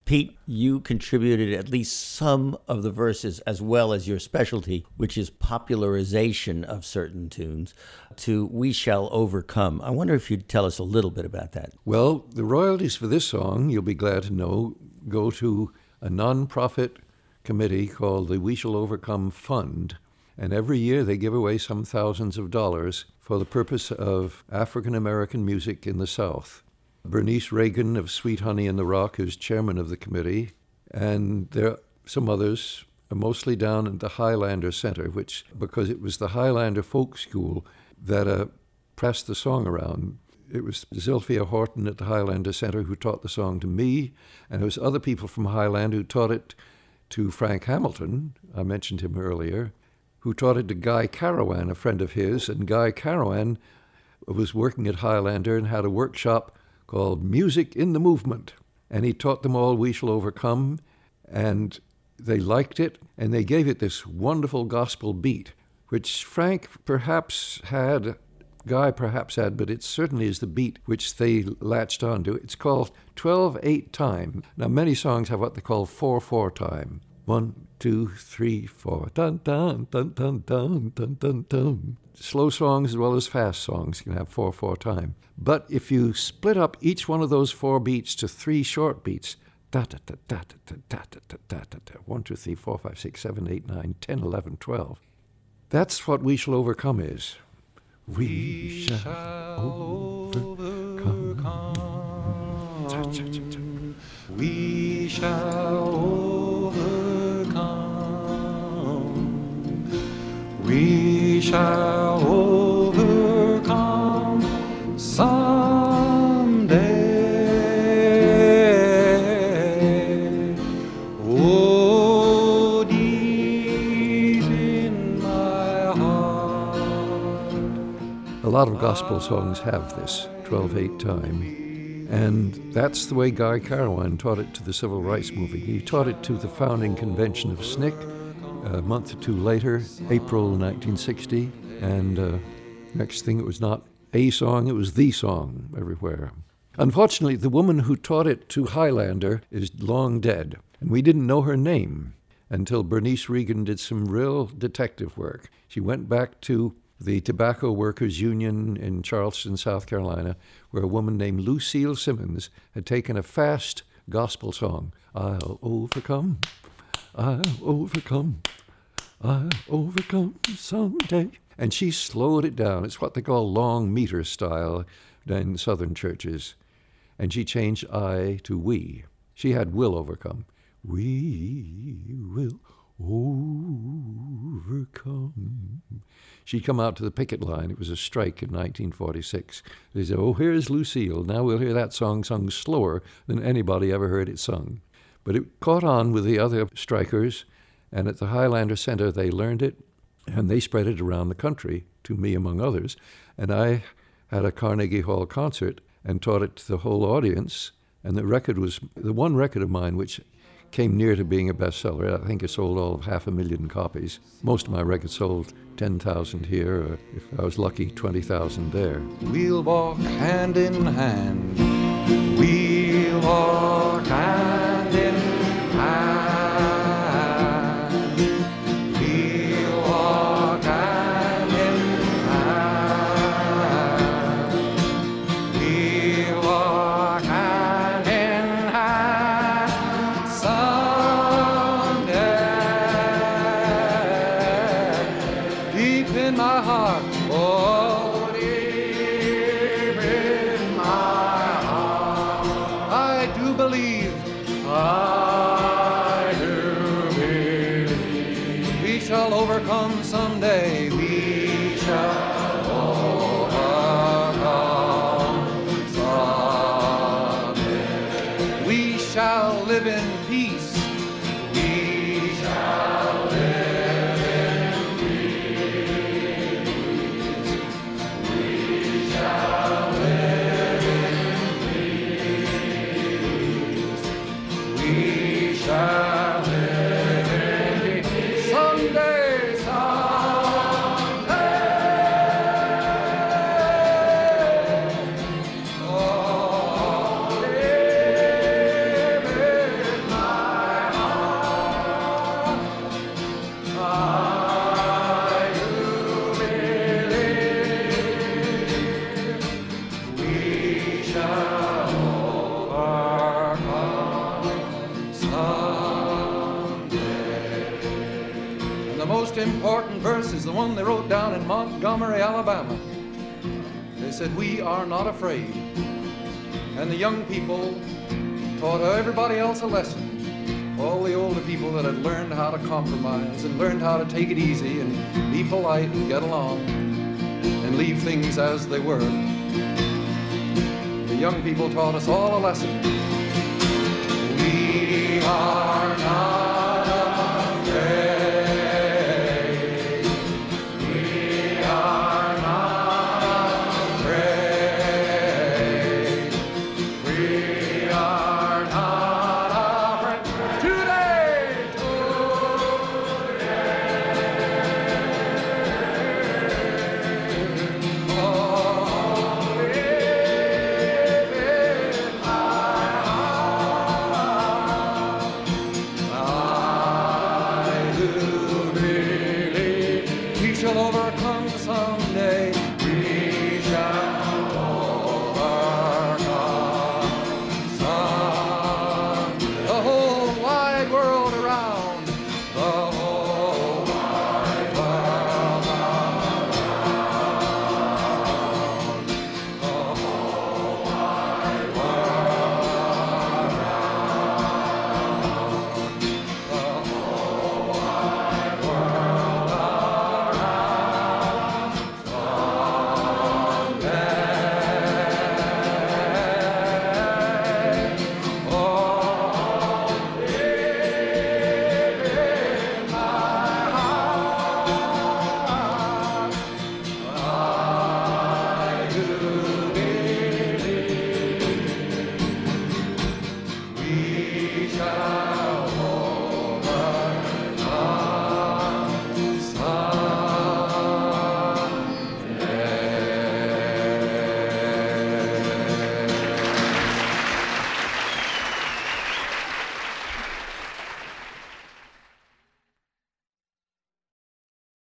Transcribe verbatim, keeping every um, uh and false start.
Pete, you contributed at least some of the verses as well as your specialty, which is popularization of certain tunes, to We Shall Overcome. I wonder if you'd tell us a little bit about that. Well, the royalties for this song, you'll be glad to know, go to a non-profit committee called the We Shall Overcome Fund. And every year they give away some thousands of dollars for the purpose of African American music in the South. Bernice Reagan of Sweet Honey in the Rock is chairman of the committee, and there are some others, mostly down at the Highlander Center, which, because it was the Highlander Folk School that uh, pressed the song around. It was Zilphia Horton at the Highlander Center who taught the song to me, and it was other people from Highlander who taught it to Frank Hamilton, I mentioned him earlier, who taught it to Guy Carawan, a friend of his, and Guy Carawan was working at Highlander and had a workshop called Music in the Movement, and he taught them all We Shall Overcome, and they liked it, and they gave it this wonderful gospel beat, which Frank perhaps had, Guy perhaps had, but it certainly is the beat which they latched onto. It's called twelve eight time. Now, many songs have what they call four four time. One, two, three, four. Dun, dun, dun, dun, dun, dun, dun, dun. Slow songs as well as fast songs can have four four time. But if you split up each one of those four beats to three short beats, da da da da da da da da da da da, one, two, three, four, five, six, seven, eight, nine, ten, eleven, twelve. That's what We Shall Overcome is. We, we shall, shall overcome. overcome. We shall overcome. We shall overcome someday. Oh, deep in my heart. A lot of gospel songs have this twelve eight time. And that's the way Guy Carawan taught it to the Civil Rights Movement. He taught it to the founding convention of S N C C a month or two later, April nineteen sixty. And uh, next thing, it was not a song, it was the song everywhere. Unfortunately, the woman who taught it to Highlander is long dead. And we didn't know her name until Bernice Reagan did some real detective work. She went back to the Tobacco Workers Union in Charleston, South Carolina, where a woman named Lucille Simmons had taken a fast gospel song, I'll overcome, I'll overcome, I'll overcome someday. And she slowed it down. It's what they call long meter style in southern churches. And she changed I to we. She had will overcome. We will overcome. She'd come out to the picket line. It was a strike in nineteen forty-six. They said, oh, here's Lucille. Now we'll hear that song sung slower than anybody ever heard it sung. But it caught on with the other strikers, and at the Highlander Center they learned it, and they spread it around the country, to me among others. And I had a Carnegie Hall concert and taught it to the whole audience, and the record was the one record of mine which came near to being a bestseller. I think it sold all of half a million copies. Most of my records sold ten thousand here, or if I was lucky, twenty thousand there. We'll walk hand in hand. We'll walk hand in hand. We'll walk hand in hand. We'll walk hand in hand someday. Deep in my heart, oh, deep in my heart, I do believe, I do believe, we shall overcome someday, we shall overcome someday. We shall live in peace, we shall live in peace, we shall live in peace, we shall live in peace someday, someday. Oh, live in most important verse is the one they wrote down in Montgomery, Alabama. They said, "We are not afraid." And the young people taught everybody else a lesson. All the older people that had learned how to compromise and learned how to take it easy and be polite and get along and leave things as they were. The young people taught us all a lesson.